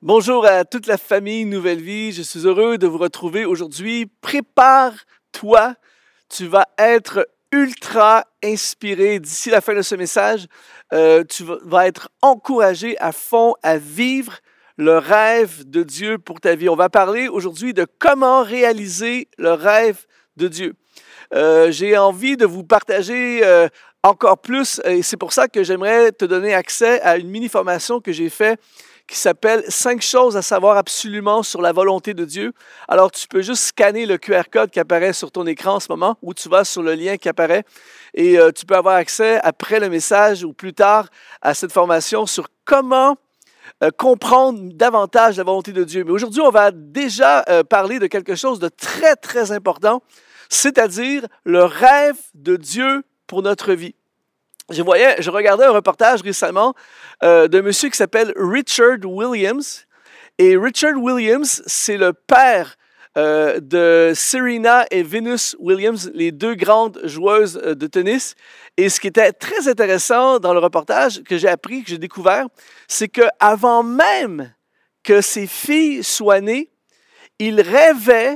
Bonjour à toute la famille Nouvelle Vie. Je suis heureux de vous retrouver aujourd'hui. Prépare-toi. Tu vas être ultra inspiré d'ici la fin de ce message. Tu vas être encouragé à fond à vivre le rêve de Dieu pour ta vie. On va parler aujourd'hui de comment réaliser le rêve de Dieu. J'ai envie de vous partager encore plus et c'est pour ça que j'aimerais te donner accès à une mini-formation que j'ai faite qui s'appelle « 5 choses à savoir absolument sur la volonté de Dieu ». Alors, tu peux juste scanner le QR code qui apparaît sur ton écran en ce moment ou tu vas sur le lien qui apparaît et tu peux avoir accès après le message ou plus tard à cette formation sur comment comprendre davantage la volonté de Dieu. Mais aujourd'hui, on va déjà parler de quelque chose de très, très important, c'est-à-dire le rêve de Dieu pour notre vie. Je regardais un reportage récemment d'un monsieur qui s'appelle Richard Williams. Et Richard Williams, c'est le père de Serena et Venus Williams, les deux grandes joueuses de tennis. Et ce qui était très intéressant dans le reportage que j'ai appris, que j'ai découvert, c'est qu'avant même que ces filles soient nées, il rêvait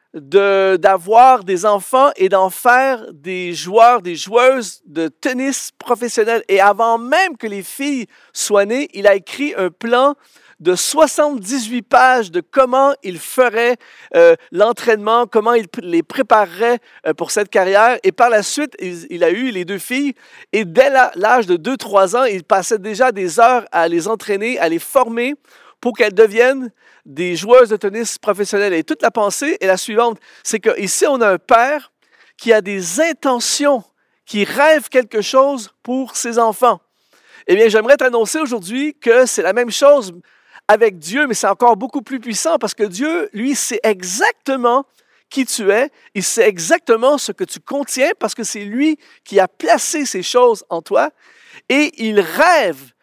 d'avoir des enfants et d'en faire des joueurs, des joueuses de tennis professionnels. Et avant même que les filles soient nées, il a écrit un plan de 78 pages de comment il ferait l'entraînement, comment il les préparerait pour cette carrière. Et par la suite, il a eu les deux filles. Et dès l'âge de 2-3 ans, il passait déjà des heures à les entraîner, à les former pour qu'elles deviennent des joueuses de tennis professionnelles. Et toute la pensée est la suivante, c'est qu'ici, on a un père qui a des intentions, qui rêve quelque chose pour ses enfants. Eh bien, j'aimerais t'annoncer aujourd'hui que c'est la même chose avec Dieu, mais c'est encore beaucoup plus puissant parce que Dieu, lui, sait exactement qui tu es, il sait exactement ce que tu contiens parce que c'est lui qui a placé ces choses en toi et il rêve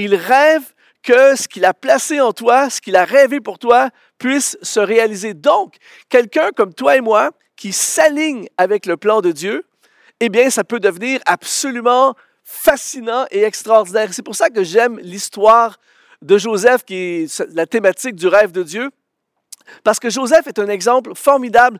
que ce qu'il a placé en toi, ce qu'il a rêvé pour toi, puisse se réaliser. Donc, quelqu'un comme toi et moi, qui s'aligne avec le plan de Dieu, eh bien, ça peut devenir absolument fascinant et extraordinaire. C'est pour ça que j'aime l'histoire de Joseph, qui est la thématique du rêve de Dieu, parce que Joseph est un exemple formidable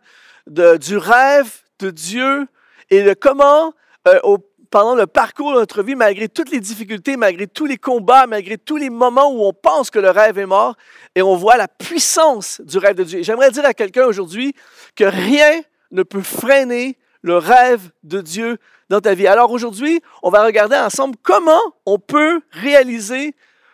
du rêve de Dieu et de comment, pendant le parcours de notre vie, malgré toutes les difficultés, malgré tous les combats, malgré tous les moments où on pense que le rêve est mort, et on voit la puissance du rêve de Dieu. Et j'aimerais dire à quelqu'un aujourd'hui que rien ne peut freiner le rêve de Dieu dans ta vie. Alors aujourd'hui, on va regarder ensemble comment on peut réaliser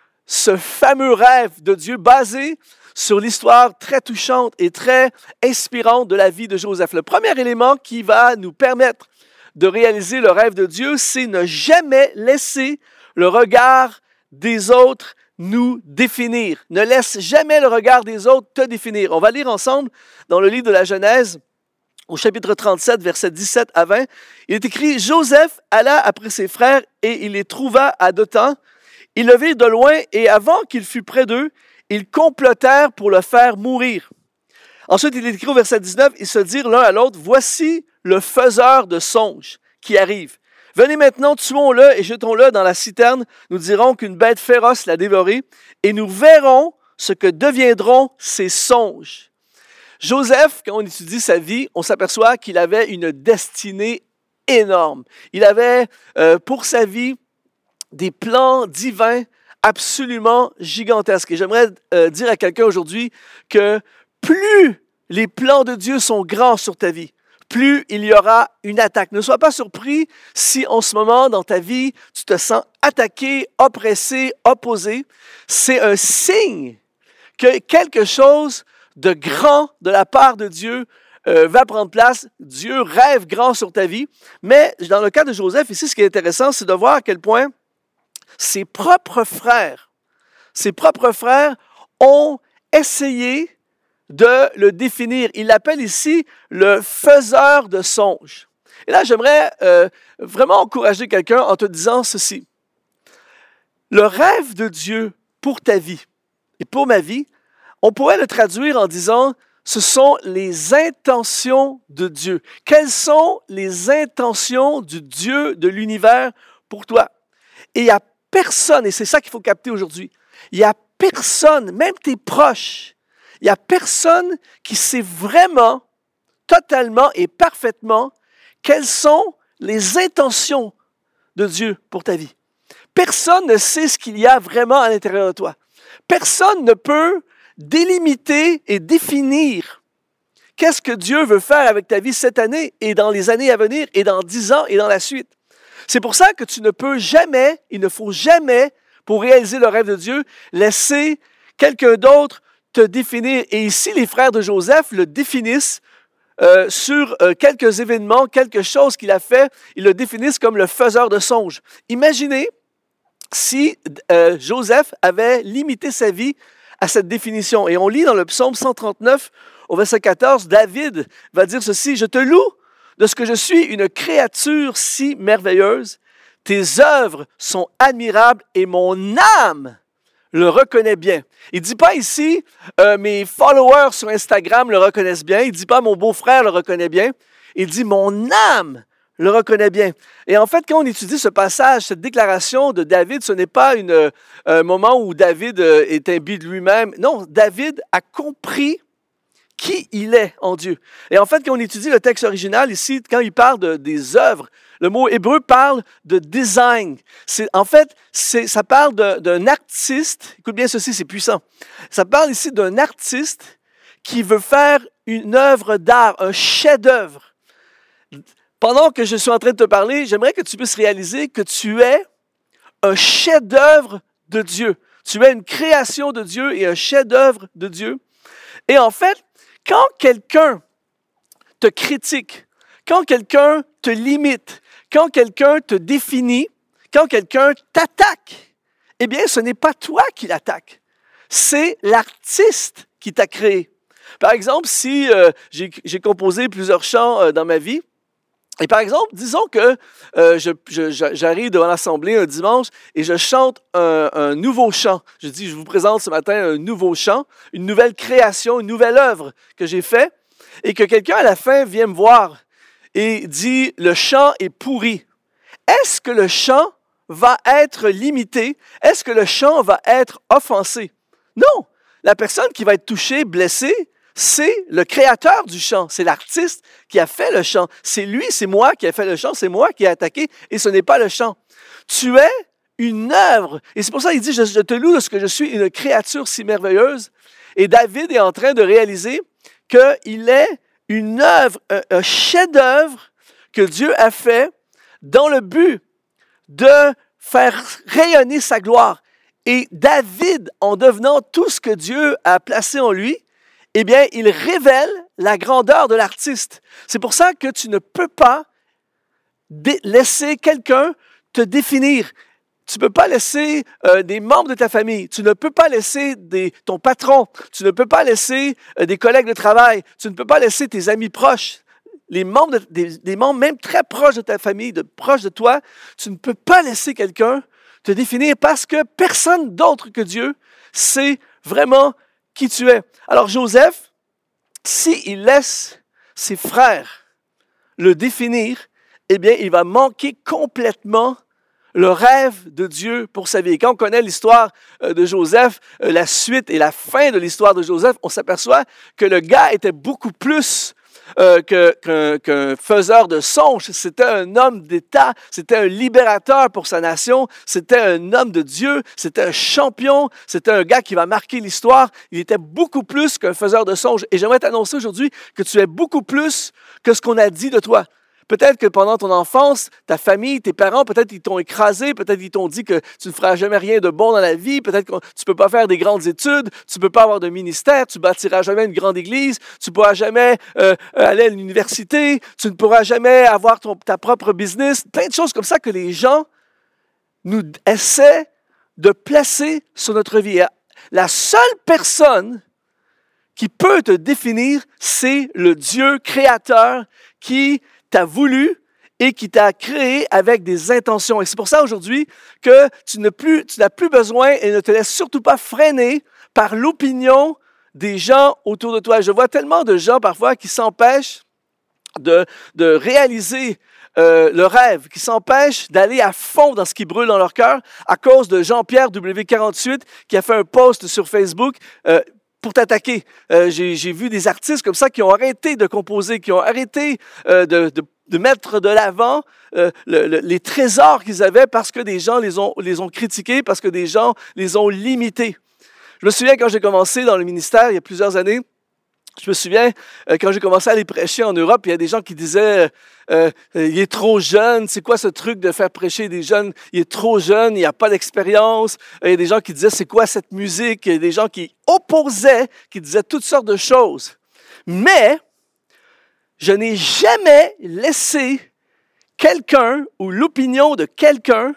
ce fameux rêve de Dieu basé sur l'histoire très touchante et très inspirante de la vie de Joseph. Le premier élément qui va nous permettre de réaliser le rêve de Dieu, c'est ne jamais laisser le regard des autres nous définir. Ne laisse jamais le regard des autres te définir. On va lire ensemble dans le livre de la Genèse, au chapitre 37, versets 17 à 20. Il est écrit « Joseph alla après ses frères et il les trouva à Dothan. Ils le virent de loin et avant qu'il fût près d'eux, ils complotèrent pour le faire mourir. » Ensuite, il est écrit au verset 19, ils se dirent l'un à l'autre, « Voici le faiseur de songes qui arrive. Venez maintenant, tuons-le et jetons-le dans la citerne. Nous dirons qu'une bête féroce l'a dévoré et nous verrons ce que deviendront ses songes. » Joseph, quand on étudie sa vie, on s'aperçoit qu'il avait une destinée énorme. Il avait pour sa vie des plans divins absolument gigantesques. Et j'aimerais dire à quelqu'un aujourd'hui que plus les plans de Dieu sont grands sur ta vie, plus il y aura une attaque. Ne sois pas surpris si en ce moment, dans ta vie, tu te sens attaqué, oppressé, opposé. C'est un signe que quelque chose de grand de la part de Dieu va prendre place. Dieu rêve grand sur ta vie. Mais dans le cas de Joseph, ici, ce qui est intéressant, c'est de voir à quel point ses propres frères ont essayé de le définir. Il l'appelle ici le faiseur de songes. Et là, j'aimerais vraiment encourager quelqu'un en te disant ceci. Le rêve de Dieu pour ta vie et pour ma vie, on pourrait le traduire en disant ce sont les intentions de Dieu. Quelles sont les intentions du Dieu de l'univers pour toi? Et il n'y a personne, et c'est ça qu'il faut capter aujourd'hui, il n'y a personne, même tes proches, il n'y a personne qui sait vraiment, totalement et parfaitement quelles sont les intentions de Dieu pour ta vie. Personne ne sait ce qu'il y a vraiment à l'intérieur de toi. Personne ne peut délimiter et définir qu'est-ce que Dieu veut faire avec ta vie cette année et dans les années à venir et dans 10 ans et dans la suite. C'est pour ça que tu ne peux jamais, il ne faut jamais, pour réaliser le rêve de Dieu, laisser quelqu'un d'autre te définir. Et ici, les frères de Joseph le définissent sur quelques événements, quelque chose qu'il a fait, ils le définissent comme le faiseur de songes. Imaginez si Joseph avait limité sa vie à cette définition. Et on lit dans le psaume 139, au verset 14, David va dire ceci, « Je te loue de ce que je suis une créature si merveilleuse. Tes œuvres sont admirables et mon âme le reconnaît bien. » Il ne dit pas ici, mes followers sur Instagram le reconnaissent bien. Il ne dit pas, mon beau-frère le reconnaît bien. Il dit, mon âme le reconnaît bien. Et en fait, quand on étudie ce passage, cette déclaration de David, ce n'est pas un moment où David est imbu de lui-même. Non, David a compris qui il est en Dieu. Et en fait, quand on étudie le texte original ici, quand il parle des œuvres, le mot hébreu parle de design. Ça parle d'un artiste. Écoute bien ceci, c'est puissant. Ça parle ici d'un artiste qui veut faire une œuvre d'art, un chef-d'œuvre. Pendant que je suis en train de te parler, j'aimerais que tu puisses réaliser que tu es un chef-d'œuvre de Dieu. Tu es une création de Dieu et un chef-d'œuvre de Dieu. Et en fait, quand quelqu'un te critique, quand quelqu'un te limite, quand quelqu'un te définit, quand quelqu'un t'attaque, eh bien, ce n'est pas toi qui l'attaque. C'est l'artiste qui t'a créé. Par exemple, si j'ai composé plusieurs chants dans ma vie, et par exemple, disons que j'arrive devant l'Assemblée un dimanche et je chante un nouveau chant. Je dis, je vous présente ce matin un nouveau chant, une nouvelle création, une nouvelle œuvre que j'ai faite, et que quelqu'un à la fin vient me voir et dit, le chant est pourri. Est-ce que le chant va être limité? Est-ce que le chant va être offensé? Non! La personne qui va être touchée, blessée, c'est le créateur du chant, c'est l'artiste qui a fait le chant. C'est lui, c'est moi qui ai fait le chant, c'est moi qui ai attaqué et ce n'est pas le chant. Tu es une œuvre. Et c'est pour ça qu'il dit, je te loue de ce que je suis une créature si merveilleuse. Et David est en train de réaliser qu'il est une œuvre, un chef-d'œuvre que Dieu a fait dans le but de faire rayonner sa gloire. Et David, en devenant tout ce que Dieu a placé en lui, eh bien, il révèle la grandeur de l'artiste. C'est pour ça que tu ne peux pas laisser quelqu'un te définir. Tu ne peux pas laisser des membres de ta famille. Tu ne peux pas laisser ton patron. Tu ne peux pas laisser des collègues de travail. Tu ne peux pas laisser tes amis proches. Les membres, des membres même très proches de ta famille, proches de toi. Tu ne peux pas laisser quelqu'un te définir parce que personne d'autre que Dieu sait vraiment qui tu es. Alors Joseph, s'il laisse ses frères le définir, eh bien, il va manquer complètement le rêve de Dieu pour sa vie. Et quand on connaît l'histoire de Joseph, la suite et la fin de l'histoire de Joseph, on s'aperçoit que le gars était beaucoup plus qu'un faiseur de songes. C'était un homme d'État, c'était un libérateur pour sa nation, c'était un homme de Dieu, c'était un champion, c'était un gars qui va marquer l'histoire. Il était beaucoup plus qu'un faiseur de songes. Et j'aimerais t'annoncer aujourd'hui que tu es beaucoup plus que ce qu'on a dit de toi. Peut-être que pendant ton enfance, ta famille, tes parents, peut-être ils t'ont écrasé, peut-être ils t'ont dit que tu ne feras jamais rien de bon dans la vie, peut-être que tu ne peux pas faire des grandes études, tu ne peux pas avoir de ministère, tu ne bâtiras jamais une grande église, tu ne pourras jamais aller à l'université, tu ne pourras jamais avoir ta propre business, plein de choses comme ça que les gens nous essaient de placer sur notre vie. La seule personne qui peut te définir, c'est le Dieu créateur qui t'a voulu et qui t'a créé avec des intentions. Et c'est pour ça aujourd'hui que tu n'as plus besoin et ne te laisse surtout pas freiner par l'opinion des gens autour de toi. Je vois tellement de gens parfois qui s'empêchent de réaliser le rêve, qui s'empêchent d'aller à fond dans ce qui brûle dans leur cœur à cause de Jean-Pierre W48 qui a fait un post sur Facebook pour t'attaquer. J'ai vu des artistes comme ça qui ont arrêté de composer, qui ont arrêté de mettre de l'avant les trésors qu'ils avaient parce que des gens les ont critiqués, parce que des gens les ont limités. Je me souviens quand j'ai commencé dans le ministère il y a plusieurs années, je me souviens quand j'ai commencé à aller prêcher en Europe, il y a des gens qui disaient il est trop jeune, c'est quoi ce truc de faire prêcher des jeunes? Il est trop jeune, il n'a pas d'expérience. Il y a des gens qui disaient c'est quoi cette musique? Il y a des gens qui opposaient, qui disaient toutes sortes de choses. Mais je n'ai jamais laissé quelqu'un ou l'opinion de quelqu'un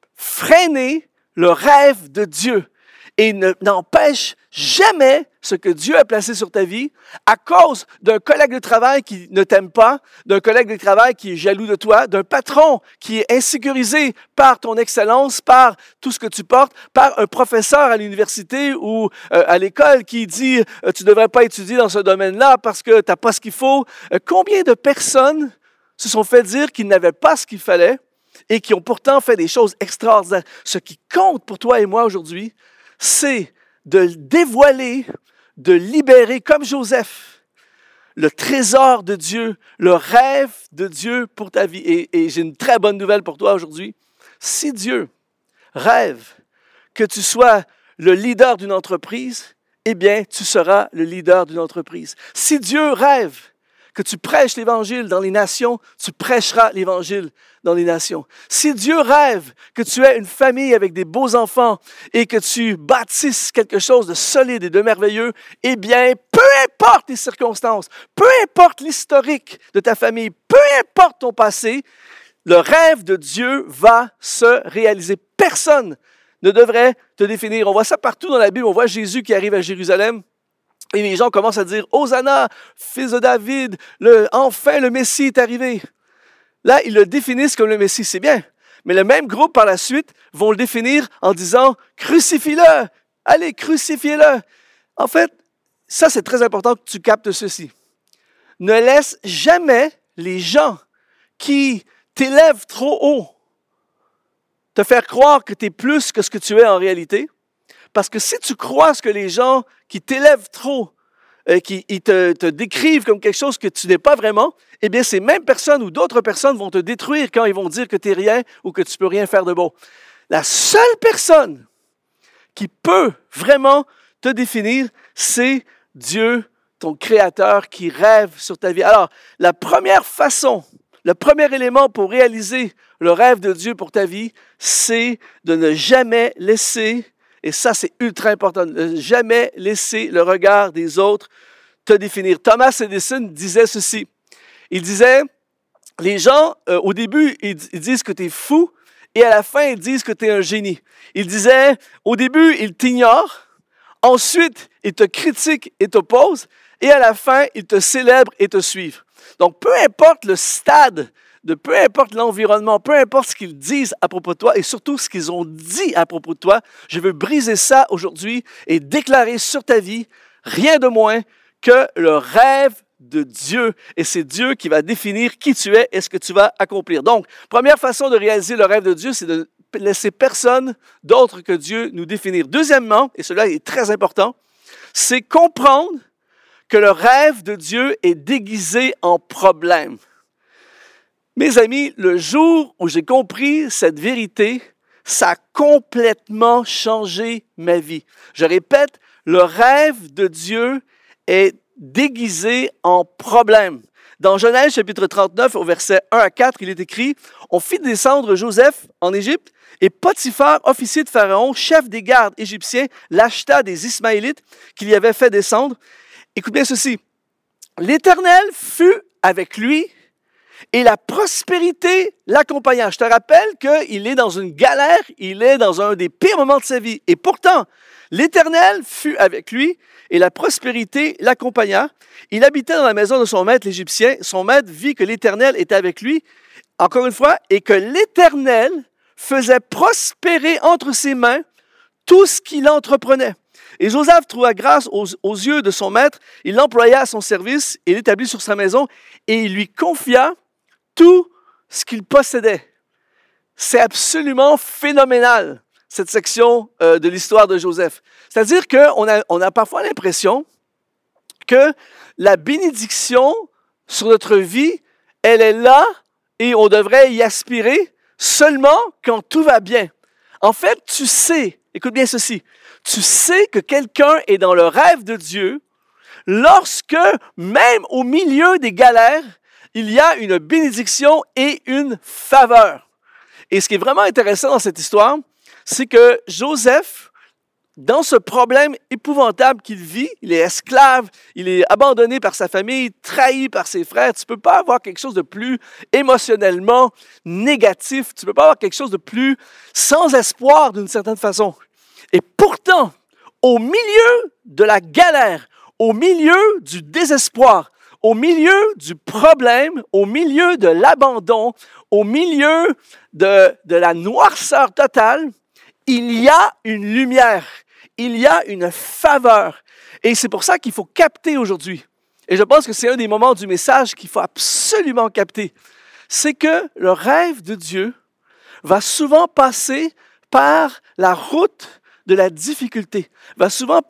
freiner le rêve de Dieu et n'empêche jamais ce que Dieu a placé sur ta vie à cause d'un collègue de travail qui ne t'aime pas, d'un collègue de travail qui est jaloux de toi, d'un patron qui est insécurisé par ton excellence, par tout ce que tu portes, par un professeur à l'université ou à l'école qui dit « tu ne devrais pas étudier dans ce domaine-là parce que tu n'as pas ce qu'il faut ». Combien de personnes se sont fait dire qu'ils n'avaient pas ce qu'il fallait et qui ont pourtant fait des choses extraordinaires? Ce qui compte pour toi et moi aujourd'hui, c'est de dévoiler, de libérer, comme Joseph, le trésor de Dieu, le rêve de Dieu pour ta vie. Et j'ai une très bonne nouvelle pour toi aujourd'hui. Si Dieu rêve que tu sois le leader d'une entreprise, eh bien, tu seras le leader d'une entreprise. Si Dieu rêve que tu prêches l'Évangile dans les nations, tu prêcheras l'Évangile dans les nations. Si Dieu rêve que tu aies une famille avec des beaux enfants et que tu bâtisses quelque chose de solide et de merveilleux, eh bien, peu importe les circonstances, peu importe l'historique de ta famille, peu importe ton passé, le rêve de Dieu va se réaliser. Personne ne devrait te définir. On voit ça partout dans la Bible. On voit Jésus qui arrive à Jérusalem. Et les gens commencent à dire « Hosanna, fils de David, enfin le Messie est arrivé ». Là, ils le définissent comme le Messie, c'est bien. Mais le même groupe, par la suite, vont le définir en disant « Crucifie-le! Allez, crucifiez-le! » En fait, ça, c'est très important que tu captes ceci. Ne laisse jamais les gens qui t'élèvent trop haut te faire croire que tu es plus que ce que tu es en réalité. Parce que si tu crois ce que les gens qui t'élèvent trop, qui te décrivent comme quelque chose que tu n'es pas vraiment, eh bien, ces mêmes personnes ou d'autres personnes vont te détruire quand ils vont dire que tu n'es rien ou que tu ne peux rien faire de bon. La seule personne qui peut vraiment te définir, c'est Dieu, ton Créateur, qui rêve sur ta vie. Alors, la première façon, le premier élément pour réaliser le rêve de Dieu pour ta vie, c'est de ne jamais laisser. Et ça, c'est ultra important. Ne jamais laisser le regard des autres te définir. Thomas Edison disait ceci. Il disait, les gens, au début, ils disent que tu es fou et à la fin, ils disent que tu es un génie. Il disait, au début, ils t'ignorent. Ensuite, ils te critiquent et t'opposent. Et à la fin, ils te célèbrent et te suivent. Donc, peu importe le stade, peu importe l'environnement, peu importe ce qu'ils disent à propos de toi et surtout ce qu'ils ont dit à propos de toi, je veux briser ça aujourd'hui et déclarer sur ta vie rien de moins que le rêve de Dieu. Et c'est Dieu qui va définir qui tu es et ce que tu vas accomplir. Donc, première façon de réaliser le rêve de Dieu, c'est de laisser personne d'autre que Dieu nous définir. Deuxièmement, et cela est très important, c'est comprendre que le rêve de Dieu est déguisé en problème. Mes amis, le jour où j'ai compris cette vérité, ça a complètement changé ma vie. Je répète, le rêve de Dieu est déguisé en problème. Dans Genèse chapitre 39, au verset 1 à 4, il est écrit « On fit descendre Joseph en Égypte, et Potiphar, officier de Pharaon, chef des gardes égyptiens, l'acheta des Ismaélites qu'il y avait fait descendre. » Écoute bien ceci. « L'Éternel fut avec lui, et la prospérité l'accompagna. » Je te rappelle qu'il est dans une galère, il est dans un des pires moments de sa vie. Et pourtant, l'Éternel fut avec lui et la prospérité l'accompagna. Il habitait dans la maison de son maître l'Égyptien. Son maître vit que l'Éternel était avec lui, encore une fois, et que l'Éternel faisait prospérer entre ses mains tout ce qu'il entreprenait. Et Joseph trouva grâce aux yeux de son maître. Il l'employa à son service et l'établit sur sa maison et il lui confia tous ce qu'il possédait. C'est absolument phénoménal, cette section de l'histoire de Joseph. C'est-à-dire qu'on a parfois l'impression que la bénédiction sur notre vie, elle est là et on devrait y aspirer seulement quand tout va bien. En fait, tu sais, écoute bien ceci, tu sais que quelqu'un est dans le rêve de Dieu lorsque, même au milieu des galères, il y a une bénédiction et une faveur. Et ce qui est vraiment intéressant dans cette histoire, c'est que Joseph, dans ce problème épouvantable qu'il vit, il est esclave, il est abandonné par sa famille, trahi par ses frères. Tu ne peux pas avoir quelque chose de plus émotionnellement négatif. Tu ne peux pas avoir quelque chose de plus sans espoir d'une certaine façon. Et pourtant, au milieu de la galère, au milieu du désespoir, au milieu du problème, au milieu de l'abandon, au milieu de la noirceur totale, il y a une lumière. Il y a une faveur. Et c'est pour ça qu'il faut capter aujourd'hui. Et je pense que c'est un des moments du message qu'il faut absolument capter. C'est que le rêve de Dieu va souvent passer par la route de la difficulté. Va souvent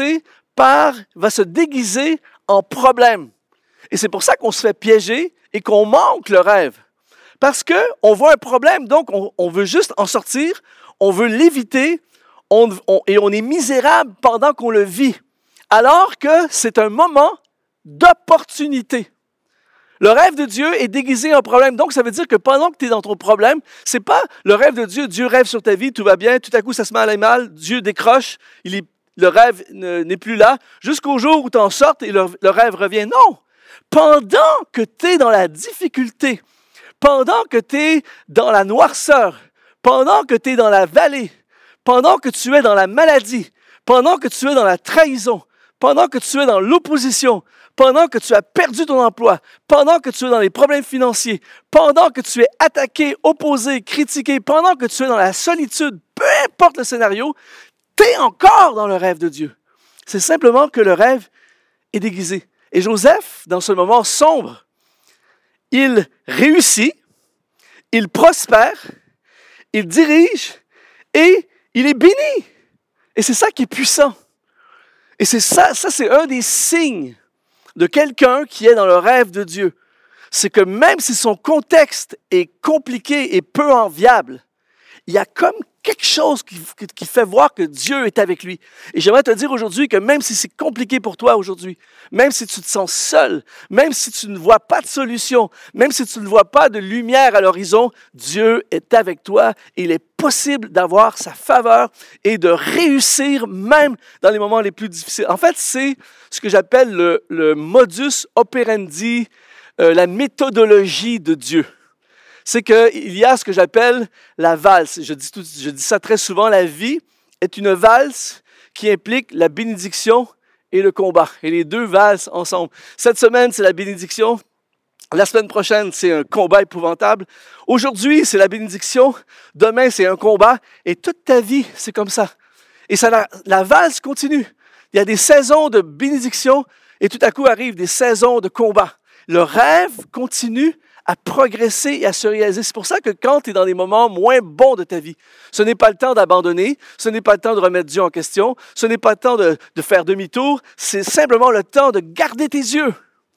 va se déguiser en problème. Et c'est pour ça qu'on se fait piéger et qu'on manque le rêve. Parce qu'on voit un problème, donc on veut juste en sortir, on veut l'éviter, et on est misérable pendant qu'on le vit, alors que c'est un moment d'opportunité. Le rêve de Dieu est déguisé en problème. Donc, ça veut dire que pendant que tu es dans ton problème, c'est pas le rêve de Dieu. Dieu rêve sur ta vie, tout va bien, tout à coup, ça se met à aller mal, Dieu décroche, le rêve n'est plus là, jusqu'au jour où tu en sortes et le rêve revient. Non! Pendant que tu es dans la difficulté, pendant que tu es dans la noirceur, pendant que tu es dans la vallée, pendant que tu es dans la maladie, pendant que tu es dans la trahison, pendant que tu es dans l'opposition, pendant que tu as perdu ton emploi, pendant que tu es dans les problèmes financiers, pendant que tu es attaqué, opposé, critiqué, pendant que tu es dans la solitude, peu importe le scénario, tu es encore dans le rêve de Dieu. C'est simplement que le rêve est déguisé. Et Joseph, dans ce moment sombre, il réussit, il prospère, il dirige et il est béni. Et c'est ça qui est puissant. Et c'est ça c'est un des signes de quelqu'un qui est dans le rêve de Dieu. C'est que même si son contexte est compliqué et peu enviable, il y a comme quelque chose qui fait voir que Dieu est avec lui. Et j'aimerais te dire aujourd'hui que même si c'est compliqué pour toi aujourd'hui, même si tu te sens seul, même si tu ne vois pas de solution, même si tu ne vois pas de lumière à l'horizon, Dieu est avec toi et il est possible d'avoir sa faveur et de réussir même dans les moments les plus difficiles. En fait, c'est ce que j'appelle le modus operandi, la méthodologie de Dieu. C'est qu'il y a ce que j'appelle la valse. Je dis ça très souvent, la vie est une valse qui implique la bénédiction et le combat. Et les deux valsent ensemble. Cette semaine, c'est la bénédiction. La semaine prochaine, c'est un combat épouvantable. Aujourd'hui, c'est la bénédiction. Demain, c'est un combat. Et toute ta vie, c'est comme ça. Et la valse continue. Il y a des saisons de bénédiction et tout à coup arrivent des saisons de combat. Le rêve continue à progresser et à se réaliser. C'est pour ça que quand tu es dans des moments moins bons de ta vie, ce n'est pas le temps d'abandonner, ce n'est pas le temps de remettre Dieu en question, ce n'est pas le temps de faire demi-tour, c'est simplement le temps de garder tes yeux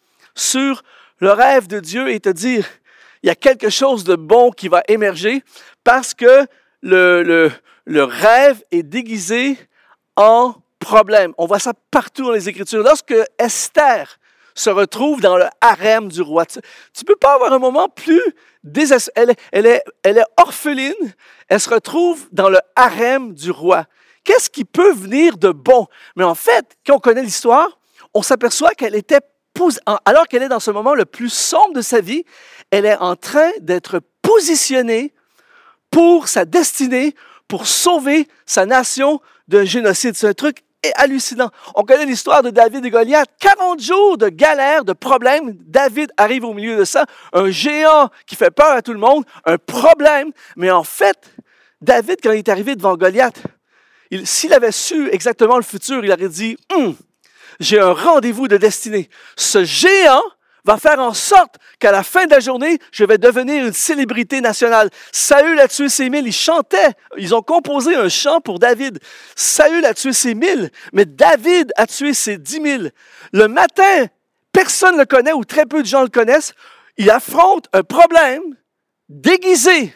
sur le rêve de Dieu et te dire, il y a quelque chose de bon qui va émerger parce que le rêve est déguisé en problème. On voit ça partout dans les Écritures. Lorsque Esther se retrouve dans le harem du roi. Tu ne peux pas avoir un moment plus désespéré. Elle est orpheline, elle se retrouve dans le harem du roi. Qu'est-ce qui peut venir de bon? Mais en fait, quand on connaît l'histoire, on s'aperçoit qu'elle était, alors qu'elle est dans ce moment le plus sombre de sa vie, elle est en train d'être positionnée pour sa destinée, pour sauver sa nation d'un génocide. C'est un truc hallucinant. On connaît l'histoire de David et Goliath. 40 jours de galère, de problèmes. David arrive au milieu de ça. Un géant qui fait peur à tout le monde. Un problème. Mais en fait, David, quand il est arrivé devant Goliath, s'il avait su exactement le futur, il aurait dit, j'ai un rendez-vous de destinée. Ce géant va faire en sorte qu'à la fin de la journée, je vais devenir une célébrité nationale. Saül a tué ses 1000, ils chantaient, ils ont composé un chant pour David. Saül a tué ses 1000, mais David a tué ses 10 000. Le matin, personne ne le connaît ou très peu de gens le connaissent. Il affronte un problème déguisé.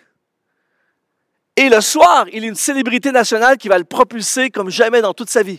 Et le soir, il est une célébrité nationale qui va le propulser comme jamais dans toute sa vie.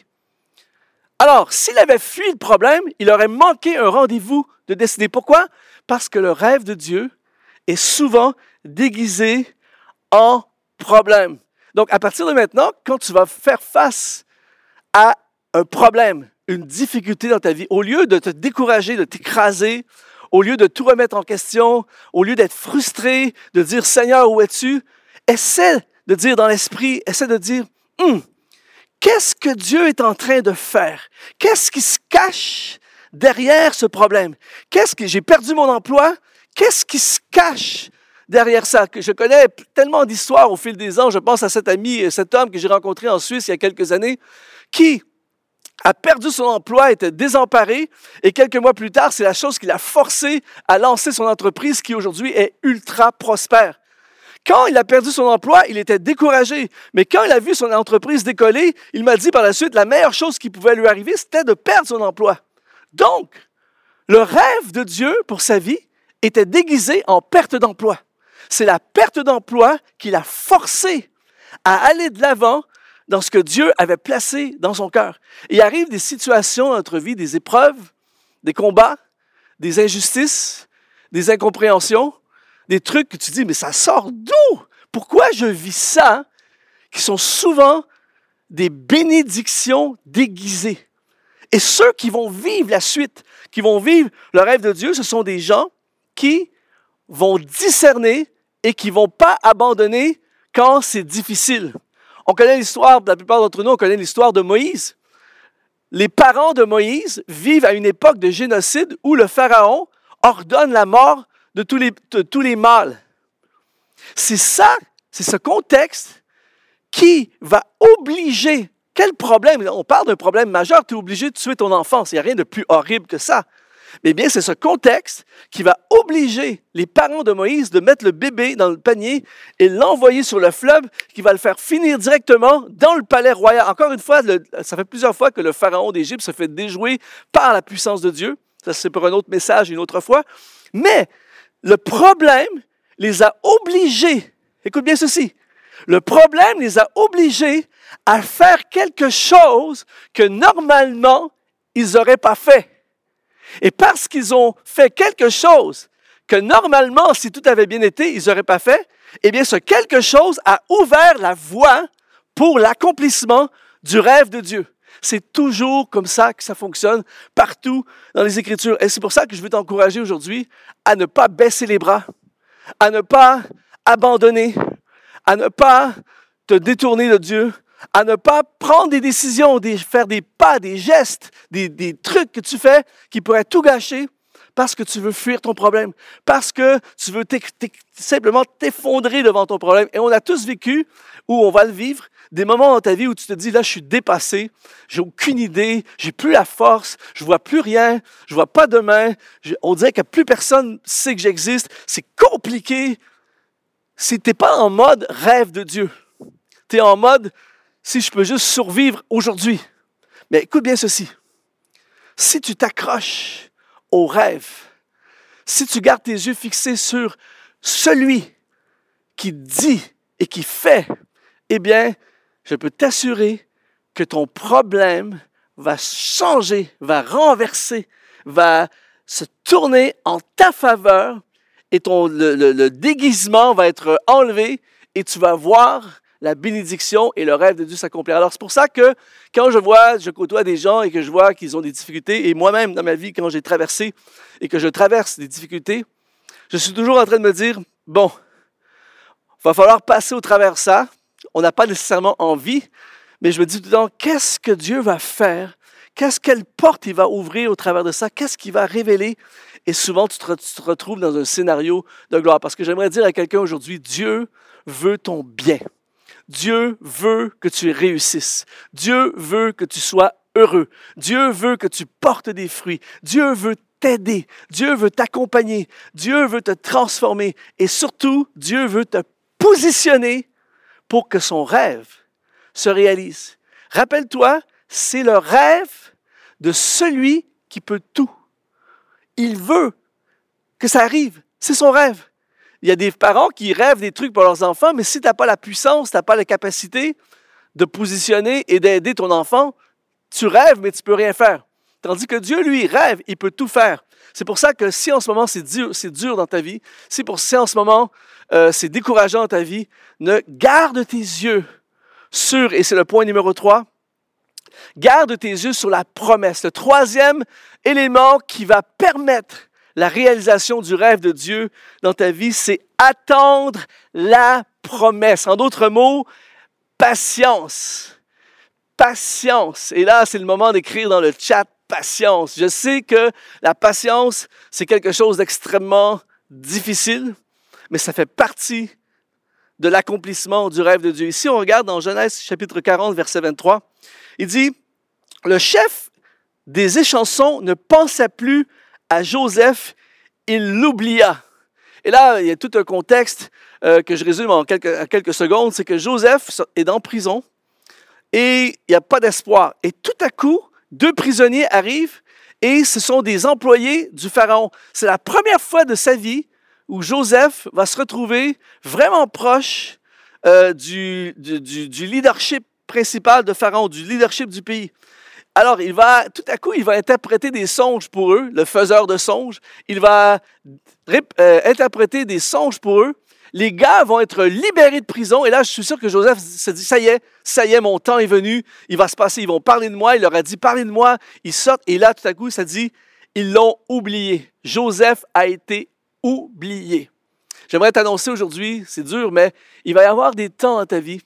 Alors, s'il avait fui le problème, il aurait manqué un rendez-vous de destinée. Pourquoi? Parce que le rêve de Dieu est souvent déguisé en problème. Donc, à partir de maintenant, quand tu vas faire face à un problème, une difficulté dans ta vie, au lieu de te décourager, de t'écraser, au lieu de tout remettre en question, au lieu d'être frustré, de dire « Seigneur, où es-tu ?» Essaie de dire dans l'esprit, essaie de dire qu'est-ce que Dieu est en train de faire? Qu'est-ce qui se cache derrière ce problème? Qu'est-ce que j'ai perdu mon emploi? Qu'est-ce qui se cache derrière ça? Je connais tellement d'histoires au fil des ans. Je pense à cet ami, cet homme que j'ai rencontré en Suisse il y a quelques années, qui a perdu son emploi, était désemparé, et quelques mois plus tard, c'est la chose qui l'a forcé à lancer son entreprise qui aujourd'hui est ultra prospère. Quand il a perdu son emploi, il était découragé. Mais quand il a vu son entreprise décoller, il m'a dit par la suite, la meilleure chose qui pouvait lui arriver, c'était de perdre son emploi. Donc, le rêve de Dieu pour sa vie était déguisé en perte d'emploi. C'est la perte d'emploi qui l'a forcé à aller de l'avant dans ce que Dieu avait placé dans son cœur. Et il arrive des situations dans notre vie, des épreuves, des combats, des injustices, des incompréhensions, des trucs que tu dis, mais ça sort d'où? Pourquoi je vis ça? Qui sont souvent des bénédictions déguisées. Et ceux qui vont vivre la suite, qui vont vivre le rêve de Dieu, ce sont des gens qui vont discerner et qui ne vont pas abandonner quand c'est difficile. On connaît l'histoire, la plupart d'entre nous, on connaît l'histoire de Moïse. Les parents de Moïse vivent à une époque de génocide où le pharaon ordonne la mort de tous les mâles. C'est ça, c'est ce contexte qui va obliger. Quel problème? On parle d'un problème majeur, tu es obligé de tuer ton enfant. Il n'y a rien de plus horrible que ça. Mais bien, c'est ce contexte qui va obliger les parents de Moïse de mettre le bébé dans le panier et l'envoyer sur le fleuve, qui va le faire finir directement dans le palais royal. Encore une fois, ça fait plusieurs fois que le pharaon d'Égypte se fait déjouer par la puissance de Dieu. Ça, c'est pour un autre message une autre fois. Mais le problème les a obligés, écoute bien ceci, le problème les a obligés à faire quelque chose que normalement, ils n'auraient pas fait. Et parce qu'ils ont fait quelque chose que normalement, si tout avait bien été, ils n'auraient pas fait, eh bien, ce quelque chose a ouvert la voie pour l'accomplissement du rêve de Dieu. C'est toujours comme ça que ça fonctionne partout dans les Écritures. Et c'est pour ça que je veux t'encourager aujourd'hui à ne pas baisser les bras, à ne pas abandonner, à ne pas te détourner de Dieu, à ne pas prendre des décisions, faire des pas, des gestes, des trucs que tu fais qui pourraient tout gâcher parce que tu veux fuir ton problème, parce que tu veux simplement t'effondrer devant ton problème. Et on a tous vécu, ou on va le vivre, des moments dans ta vie où tu te dis, là, je suis dépassé, j'ai aucune idée, j'ai plus la force, je vois plus rien, je vois pas demain, on dirait que plus personne sait que j'existe, c'est compliqué. Si tu n'es pas en mode rêve de Dieu, tu es en mode, si je peux juste survivre aujourd'hui. Mais écoute bien ceci, si tu t'accroches au rêve, si tu gardes tes yeux fixés sur celui qui dit et qui fait, eh bien, je peux t'assurer que ton problème va changer, va renverser, va se tourner en ta faveur et le déguisement va être enlevé et tu vas voir la bénédiction et le rêve de Dieu s'accomplir. Alors, c'est pour ça que quand je côtoie des gens et que je vois qu'ils ont des difficultés, et moi-même, dans ma vie, quand j'ai traversé et que je traverse des difficultés, je suis toujours en train de me dire, bon, il va falloir passer au travers de ça. On n'a pas nécessairement envie, mais je me dis tout le temps, qu'est-ce que Dieu va faire? Quelle porte il va ouvrir au travers de ça? Qu'est-ce qu'il va révéler? Et souvent, tu te retrouves dans un scénario de gloire. Parce que j'aimerais dire à quelqu'un aujourd'hui, Dieu veut ton bien. Dieu veut que tu réussisses. Dieu veut que tu sois heureux. Dieu veut que tu portes des fruits. Dieu veut t'aider. Dieu veut t'accompagner. Dieu veut te transformer. Et surtout, Dieu veut te positionner pour que son rêve se réalise. Rappelle-toi, c'est le rêve de celui qui peut tout. Il veut que ça arrive. C'est son rêve. Il y a des parents qui rêvent des trucs pour leurs enfants, mais si tu n'as pas la puissance, tu n'as pas la capacité de positionner et d'aider ton enfant, tu rêves, mais tu ne peux rien faire. Tandis que Dieu, lui, rêve, il peut tout faire. C'est pour ça que si en ce moment c'est dur dans ta vie, si en ce moment c'est décourageant dans ta vie, garde tes yeux sur, et c'est le point numéro 3, garde tes yeux sur la promesse. Le troisième élément qui va permettre la réalisation du rêve de Dieu dans ta vie, c'est attendre la promesse. En d'autres mots, patience. Patience. Et là, c'est le moment d'écrire dans le chat patience. Je sais que la patience, c'est quelque chose d'extrêmement difficile, mais ça fait partie de l'accomplissement du rêve de Dieu. Ici, on regarde dans Genèse chapitre 40, verset 23. Il dit, « Le chef des échansons ne pensa plus à Joseph, il l'oublia. » Et là, il y a tout un contexte que je résume en quelques secondes. C'est que Joseph est en prison et il n'y a pas d'espoir. Et tout à coup, 2 prisonniers arrivent et ce sont des employés du Pharaon. C'est la première fois de sa vie où Joseph va se retrouver vraiment proche du leadership principal de Pharaon, du leadership du pays. Alors, tout à coup, il va interpréter des songes pour eux, le faiseur de songes. Il va interpréter des songes pour eux. Les gars vont être libérés de prison. Et là, je suis sûr que Joseph se dit, ça y est, mon temps est venu. Il va se passer, ils vont parler de moi. Il leur a dit, parlez de moi. Ils sortent. Et là, tout à coup, ça dit, ils l'ont oublié. Joseph a été oublié. J'aimerais t'annoncer aujourd'hui, c'est dur, mais il va y avoir des temps dans ta vie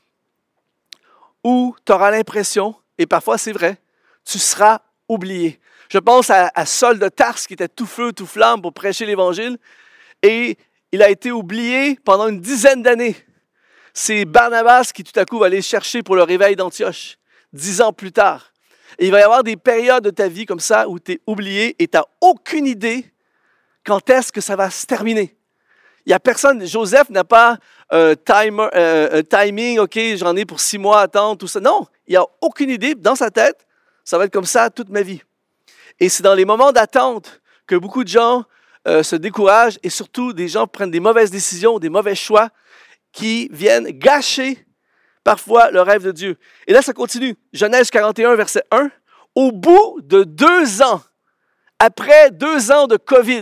où tu auras l'impression, et parfois c'est vrai, tu seras oublié. Je pense à Saul de Tarse qui était tout feu, tout flamme pour prêcher l'Évangile et il a été oublié pendant une dizaine d'années. C'est Barnabas qui tout à coup va aller chercher pour le réveil d'Antioche, 10 ans plus tard. Et il va y avoir des périodes de ta vie comme ça où tu es oublié et tu n'as aucune idée quand est-ce que ça va se terminer. Il n'y a personne, Joseph n'a pas un timing, OK, j'en ai pour 6 mois à attendre, tout ça. Non, il n'a aucune idée dans sa tête. Ça va être comme ça toute ma vie. Et c'est dans les moments d'attente que beaucoup de gens se découragent et surtout des gens prennent des mauvaises décisions, des mauvais choix qui viennent gâcher parfois le rêve de Dieu. Et là, ça continue. Genèse 41, verset 1. Au bout de 2 ans, après 2 ans de COVID,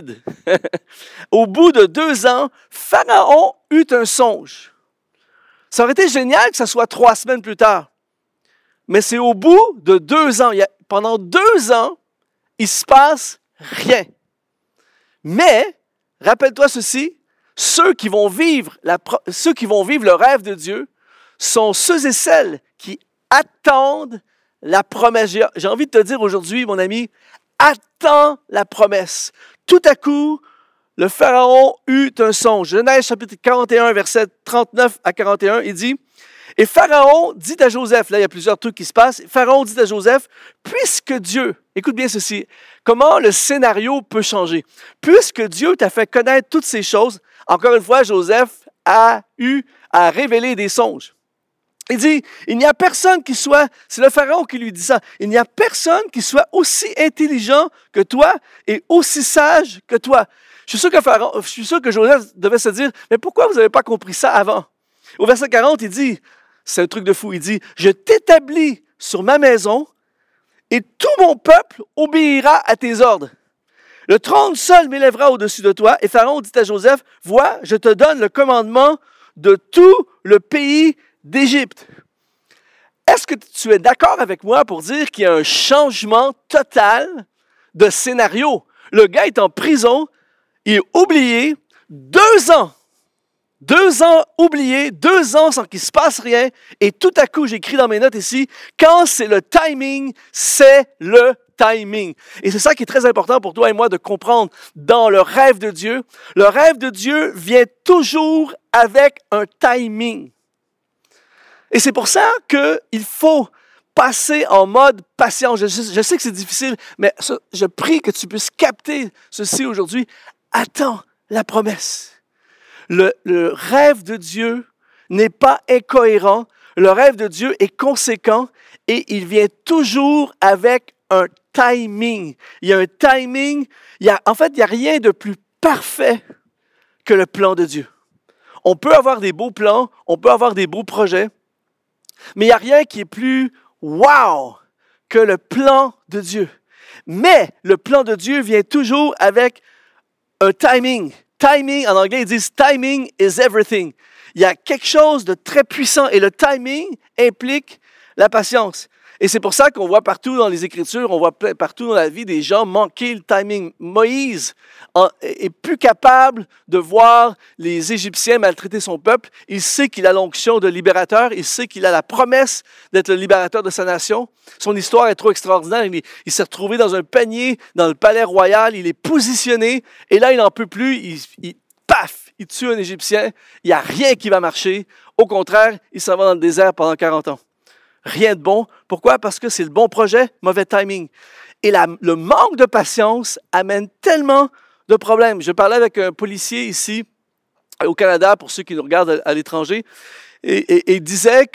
au bout de 2 ans, Pharaon eut un songe. Ça aurait été génial que ça soit 3 semaines plus tard. Mais c'est au bout de 2 ans. Pendant 2 ans, il ne se passe rien. Mais, rappelle-toi ceci, ceux qui vont vivre le rêve de Dieu sont ceux et celles qui attendent la promesse. J'ai envie de te dire aujourd'hui, mon ami, attends la promesse. Tout à coup, le Pharaon eut un songe. Genèse chapitre 41, verset 39 à 41, il dit, « Et Pharaon dit à Joseph, » là il y a plusieurs trucs qui se passent, « Pharaon dit à Joseph, puisque Dieu, écoute bien ceci, comment le scénario peut changer. Puisque Dieu t'a fait connaître toutes ces choses, encore une fois, Joseph a révélé des songes. Il dit, il n'y a personne qui soit, c'est le Pharaon qui lui dit ça, il n'y a personne qui soit aussi intelligent que toi et aussi sage que toi. Je suis sûr que Joseph devait se dire, mais pourquoi vous n'avez pas compris ça avant? Au verset 40, il dit, c'est un truc de fou, il dit, je t'établis sur ma maison et tout mon peuple obéira à tes ordres. Le trône seul m'élèvera au-dessus de toi. Et Pharaon dit à Joseph, vois, je te donne le commandement de tout le pays d'Égypte. Est-ce que tu es d'accord avec moi pour dire qu'il y a un changement total de scénario? Le gars est en prison, il est oublié, 2 ans. 2 ans oubliés, 2 ans sans qu'il ne se passe rien. Et tout à coup, j'écris dans mes notes ici, quand c'est le timing, c'est le timing. Et c'est ça qui est très important pour toi et moi de comprendre dans le rêve de Dieu. Le rêve de Dieu vient toujours avec un timing. Et c'est pour ça qu'il faut passer en mode patience. Je sais que c'est difficile, mais je prie que tu puisses capter ceci aujourd'hui. Attends la promesse. Le rêve de Dieu n'est pas incohérent. Le rêve de Dieu est conséquent et il vient toujours avec un timing. Il y a un timing. En fait, il n'y a rien de plus parfait que le plan de Dieu. On peut avoir des beaux plans, on peut avoir des beaux projets, mais il n'y a rien qui est plus wow que le plan de Dieu. Mais le plan de Dieu vient toujours avec un timing. Timing, en anglais, ils disent timing is everything. Il y a quelque chose de très puissant et le timing implique la patience. Et c'est pour ça qu'on voit partout dans les Écritures, on voit partout dans la vie des gens manquer le timing. Moïse est plus capable de voir les Égyptiens maltraiter son peuple. Il sait qu'il a l'onction de libérateur. Il sait qu'il a la promesse d'être le libérateur de sa nation. Son histoire est trop extraordinaire. Il s'est retrouvé dans un panier dans le palais royal. Il est positionné. Et là, il n'en peut plus. Paf! Il tue un Égyptien. Il n'y a rien qui va marcher. Au contraire, il s'en va dans le désert pendant 40 ans. Rien de bon. Pourquoi? Parce que c'est le bon projet, mauvais timing. Et le manque de patience amène tellement de problèmes. Je parlais avec un policier ici, au Canada, pour ceux qui nous regardent à l'étranger, et il disait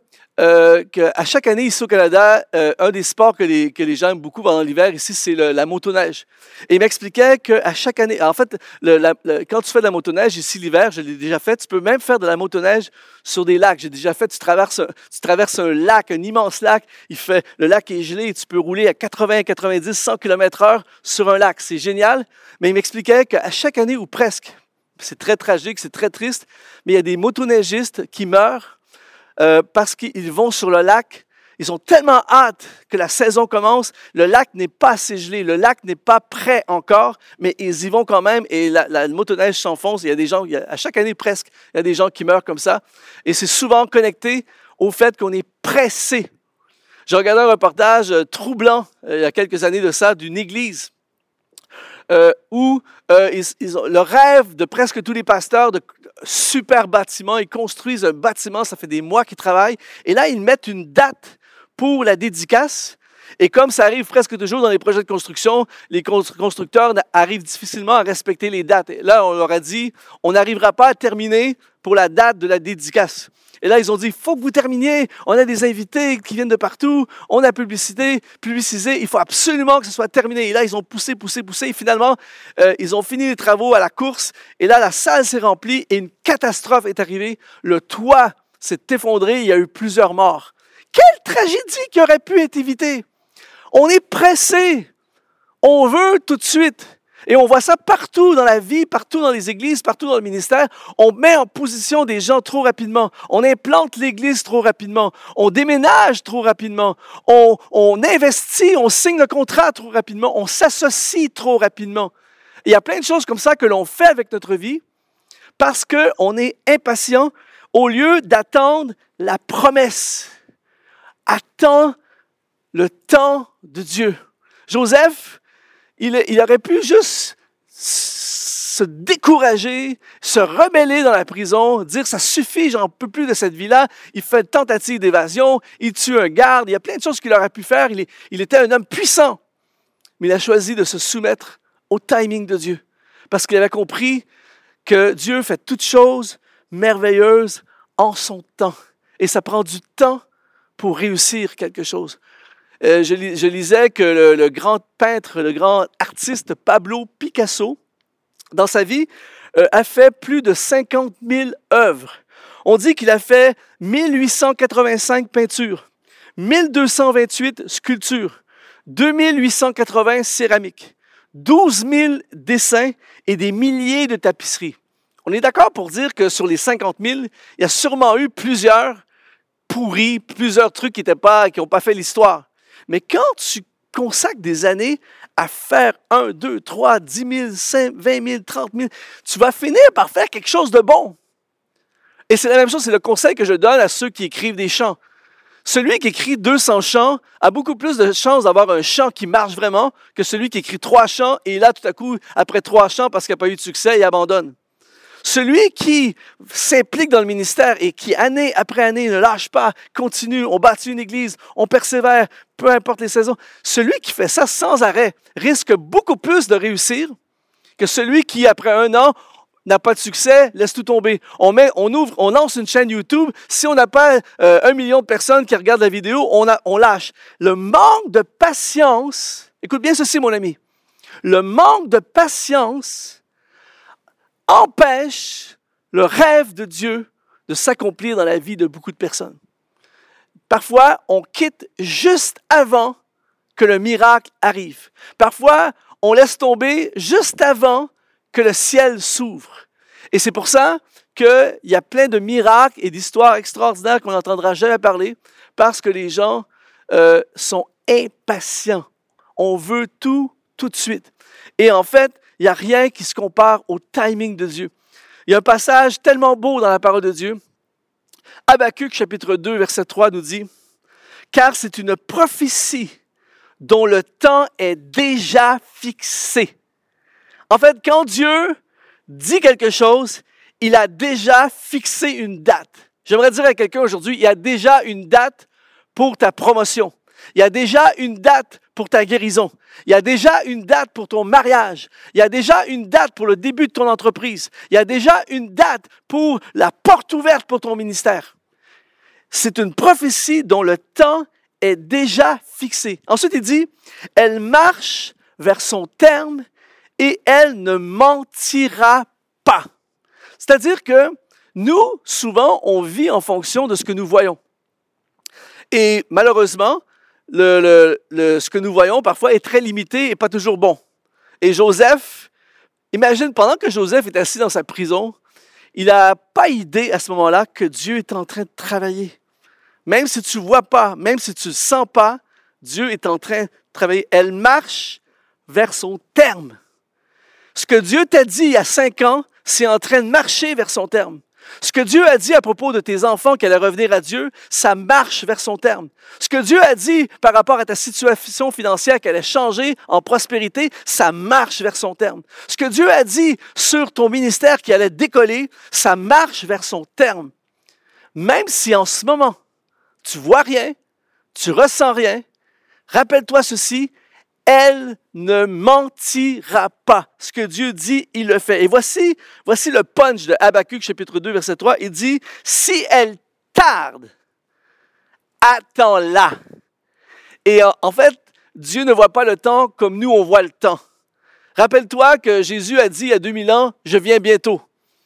qu'à chaque année, ici au Canada, un des sports que les gens aiment beaucoup pendant l'hiver, ici, c'est la motoneige. Et il m'expliquait qu'à chaque année, en fait, quand tu fais de la motoneige ici l'hiver, je l'ai déjà fait, tu peux même faire de la motoneige sur des lacs. J'ai déjà fait, tu traverses un lac, un immense lac, le lac est gelé et tu peux rouler à 80, 90, 100 km/h sur un lac. C'est génial, mais il m'expliquait qu'à chaque année, ou presque, c'est très tragique, c'est très triste, mais il y a des motoneigistes qui meurent parce qu'ils vont sur le lac. Ils ont tellement hâte que la saison commence. Le lac n'est pas assez gelé. Le lac n'est pas prêt encore, mais ils y vont quand même et la motoneige s'enfonce. Il y a des gens, à chaque année presque, il y a des gens qui meurent comme ça. Et c'est souvent connecté au fait qu'on est pressé. J'ai regardé un reportage troublant il y a quelques années de ça d'une église où le rêve de presque tous les pasteurs de super bâtiment, ils construisent un bâtiment, ça fait des mois qu'ils travaillent, et là, ils mettent une date pour la dédicace, et comme ça arrive presque toujours dans les projets de construction, les constructeurs arrivent difficilement à respecter les dates. Et là, on leur a dit, on n'arrivera pas à terminer pour la date de la dédicace. Et là, ils ont dit, il faut que vous terminiez, on a des invités qui viennent de partout, on a publicisé, il faut absolument que ce soit terminé. Et là, ils ont poussé, et finalement, ils ont fini les travaux à la course, et là, la salle s'est remplie, et une catastrophe est arrivée. Le toit s'est effondré, il y a eu plusieurs morts. Quelle tragédie qui aurait pu être évitée! On est pressé, on veut tout de suite. Et on voit ça partout dans la vie, partout dans les églises, partout dans le ministère. On met en position des gens trop rapidement. On implante l'église trop rapidement. On déménage trop rapidement. On investit, on signe le contrat trop rapidement. On s'associe trop rapidement. Et il y a plein de choses comme ça que l'on fait avec notre vie parce qu'on est impatient au lieu d'attendre la promesse. Attends le temps de Dieu. Joseph, il aurait pu juste se décourager, se rebeller dans la prison, dire « ça suffit, j'en peux plus de cette vie-là ». Il fait une tentative d'évasion, il tue un garde, il y a plein de choses qu'il aurait pu faire. Il était un homme puissant, mais il a choisi de se soumettre au timing de Dieu parce qu'il avait compris que Dieu fait toutes choses merveilleuses en son temps. Et ça prend du temps pour réussir quelque chose. Je lisais que le grand peintre, le grand artiste Pablo Picasso, dans sa vie, a fait plus de 50 000 œuvres. On dit qu'il a fait 1885 peintures, 1228 sculptures, 2880 céramiques, 12 000 dessins et des milliers de tapisseries. On est d'accord pour dire que sur les 50 000, il y a sûrement eu plusieurs pourris, plusieurs trucs qui n'ont pas fait l'histoire. Mais quand tu consacres des années à faire 1, 2, 3, 10 000, 5, 20 000, 30 000, tu vas finir par faire quelque chose de bon. Et c'est la même chose, c'est le conseil que je donne à ceux qui écrivent des chants. Celui qui écrit 200 chants a beaucoup plus de chances d'avoir un chant qui marche vraiment que celui qui écrit 3 chants et là, tout à coup, après 3 chants, parce qu'il n'a pas eu de succès, il abandonne. Celui qui s'implique dans le ministère et qui, année après année, ne lâche pas, continue, on bâtit une église, on persévère, peu importe les saisons, celui qui fait ça sans arrêt risque beaucoup plus de réussir que celui qui, après 1 an, n'a pas de succès, laisse tout tomber. On lance une chaîne YouTube. Si on n'a pas 1 million de personnes qui regardent la vidéo, on lâche. Le manque de patience, écoute bien ceci, mon ami. Le manque de patience empêche le rêve de Dieu de s'accomplir dans la vie de beaucoup de personnes. Parfois, on quitte juste avant que le miracle arrive. Parfois, on laisse tomber juste avant que le ciel s'ouvre. Et c'est pour ça qu'il y a plein de miracles et d'histoires extraordinaires qu'on n'entendra jamais parler parce que les gens sont impatients. On veut tout de suite. Et en fait, il n'y a rien qui se compare au timing de Dieu. Il y a un passage tellement beau dans la parole de Dieu. Habakkuk, chapitre 2, verset 3 nous dit « Car c'est une prophétie dont le temps est déjà fixé. » En fait, quand Dieu dit quelque chose, il a déjà fixé une date. J'aimerais dire à quelqu'un aujourd'hui, il y a déjà une date pour ta promotion. Il y a déjà une date pour ta guérison. Il y a déjà une date pour ton mariage. Il y a déjà une date pour le début de ton entreprise. Il y a déjà une date pour la porte ouverte pour ton ministère. C'est une prophétie dont le temps est déjà fixé. Ensuite, il dit, elle marche vers son terme et elle ne mentira pas. C'est-à-dire que nous, souvent, on vit en fonction de ce que nous voyons. Et malheureusement, ce que nous voyons parfois est très limité et pas toujours bon. Et Joseph, imagine, pendant que Joseph est assis dans sa prison, il n'a pas idée à ce moment-là que Dieu est en train de travailler. Même si tu ne vois pas, même si tu ne sens pas, Dieu est en train de travailler. Elle marche vers son terme. Ce que Dieu t'a dit il y a 5 ans, c'est en train de marcher vers son terme. Ce que Dieu a dit à propos de tes enfants qui allaient revenir à Dieu, ça marche vers son terme. Ce que Dieu a dit par rapport à ta situation financière qui allait changer en prospérité, ça marche vers son terme. Ce que Dieu a dit sur ton ministère qui allait décoller, ça marche vers son terme. Même si en ce moment, tu vois rien, tu ressens rien, rappelle-toi ceci, elle ne mentira pas. Ce que Dieu dit, il le fait. Et voici le punch de Habakkuk, chapitre 2, verset 3. Il dit, si elle tarde, attends-la. Et en fait, Dieu ne voit pas le temps comme nous, on voit le temps. Rappelle-toi que Jésus a dit il y a 2000 ans, je viens bientôt.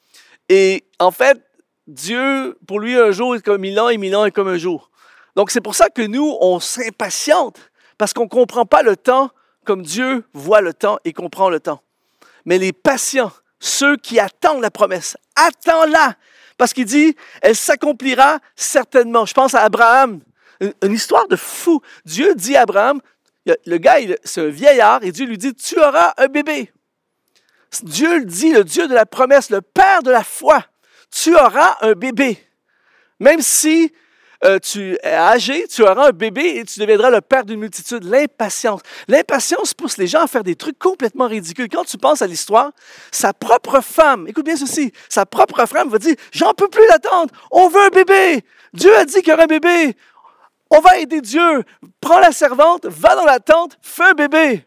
Et en fait, Dieu, pour lui, un jour est comme 1000 ans et 1000 ans est comme un jour. Donc, c'est pour ça que nous, on s'impatiente. Parce qu'on ne comprend pas le temps comme Dieu voit le temps et comprend le temps. Mais les patients, ceux qui attendent la promesse, attends-la. Parce qu'il dit, elle s'accomplira certainement. Je pense à Abraham, une histoire de fou. Dieu dit à Abraham, le gars, c'est un vieillard, et Dieu lui dit, tu auras un bébé. Dieu le dit, le Dieu de la promesse, le Père de la foi, tu auras un bébé. Même si tu es âgé, tu auras un bébé et tu deviendras le père d'une multitude. L'impatience. L'impatience pousse les gens à faire des trucs complètement ridicules. Quand tu penses à l'histoire, sa propre femme, écoute bien ceci, sa propre femme va dire, j'en peux plus d'attendre, on veut un bébé. Dieu a dit qu'il y aura un bébé. On va aider Dieu. Prends la servante, va dans la tente, fais un bébé.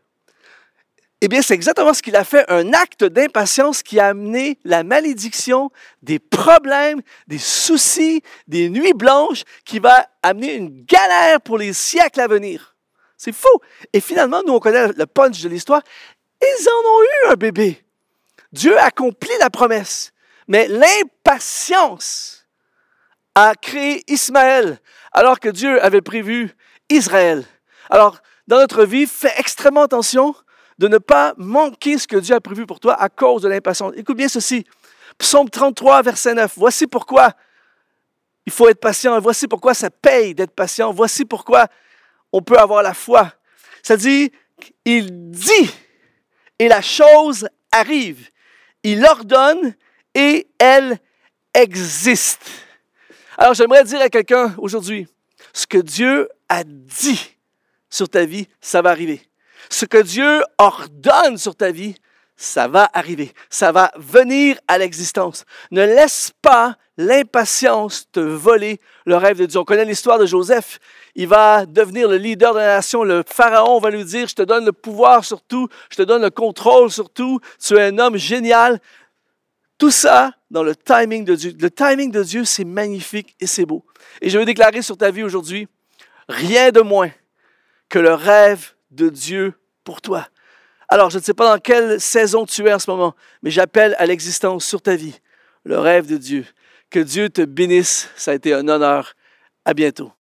Eh bien, c'est exactement ce qu'il a fait, un acte d'impatience qui a amené la malédiction, des problèmes, des soucis, des nuits blanches, qui va amener une galère pour les siècles à venir. C'est fou. Et finalement, nous, on connaît le punch de l'histoire. Ils en ont eu un bébé. Dieu a accompli la promesse. Mais l'impatience a créé Ismaël, alors que Dieu avait prévu Israël. Alors, dans notre vie, fais extrêmement attention de ne pas manquer ce que Dieu a prévu pour toi à cause de l'impatience. Écoute bien ceci. Psaume 33, verset 9. Voici pourquoi il faut être patient. Voici pourquoi ça paye d'être patient. Voici pourquoi on peut avoir la foi. Ça dit, il dit et la chose arrive. Il ordonne et elle existe. Alors, j'aimerais dire à quelqu'un aujourd'hui, ce que Dieu a dit sur ta vie, ça va arriver. Ce que Dieu ordonne sur ta vie, ça va arriver. Ça va venir à l'existence. Ne laisse pas l'impatience te voler le rêve de Dieu. On connaît l'histoire de Joseph. Il va devenir le leader de la nation. Le pharaon va lui dire, je te donne le pouvoir sur tout, je te donne le contrôle sur tout. Tu es un homme génial. Tout ça dans le timing de Dieu. Le timing de Dieu, c'est magnifique et c'est beau. Et je veux déclarer sur ta vie aujourd'hui, rien de moins que le rêve de Dieu pour toi. Alors, je ne sais pas dans quelle saison tu es en ce moment, mais j'appelle à l'existence sur ta vie le rêve de Dieu. Que Dieu te bénisse. Ça a été un honneur. À bientôt.